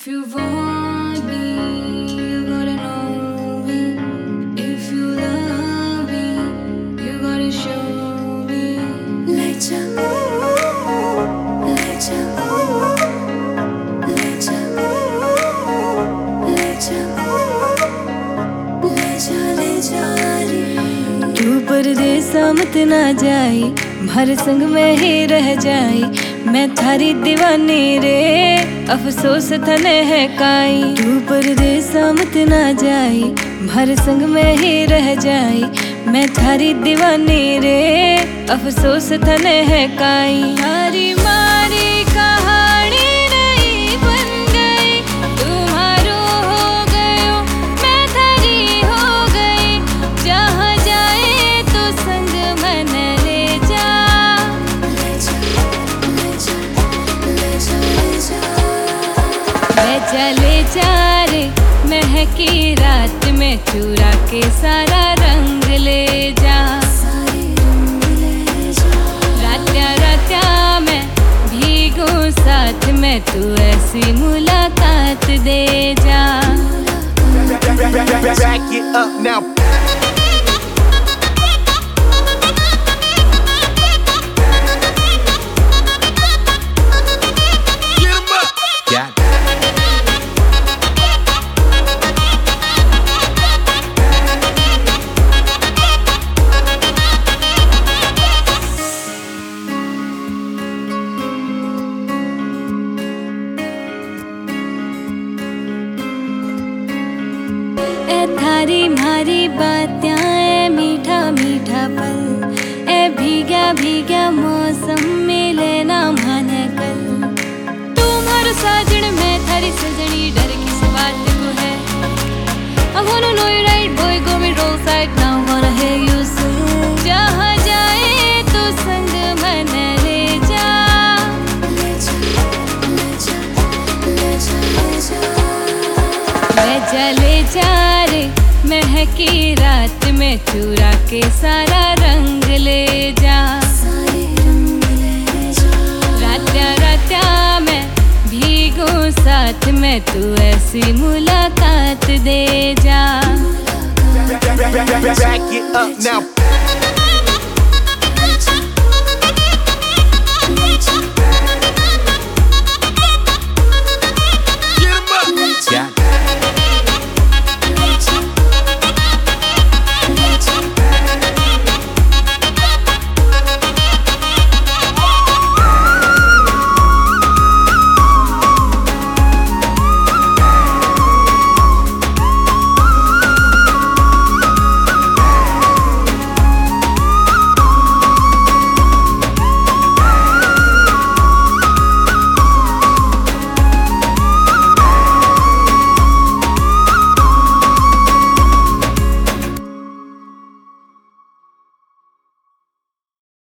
If you want me, you gotta know me. If you love me, you gotta show me. Let ya, let ya, let ya, let ya, let ya, let ya रे। तू परदेसा मत ना जाई, भर संग में ही रह जाई। मैं थारी दीवानी रे, अफसोस थने है काई। तू परदेसा मत ना जाई, भर संग में ही रह जाई। मैं थारी दीवानी रे, अफसोस थने है काई। थारी मारी कहानी नहीं बन गई, तुम्हारो हो गयो मैं थारी हो गई। जहाँ जाए तो संग मन ले जा। चले जा रे महकी रात में, चुरा के सारा रंग ले जा। रात्या रात्या मैं भीगूं साथ में, तू ऐसी मुलाकात दे जा। Back it up now. Get 'em up. Got it. थारी मारी बातें मीठा मीठा पल, ए भीगा भीगा मौसम मिले ना माने कल। तुम्हारो साजन में थारी सजनी, डर किस बात को है। I wanna know you right boy, go me roll side now, wanna hear you sing। जहाँ जाए तो संग मन ले जा। ले जा ले जा रे महकी रात में, चुरा के सारा रंग ले जा। रात्या रात्या मैं भीगूं साथ में, तू ऐसी मुलाकात दे जा। Back it up now.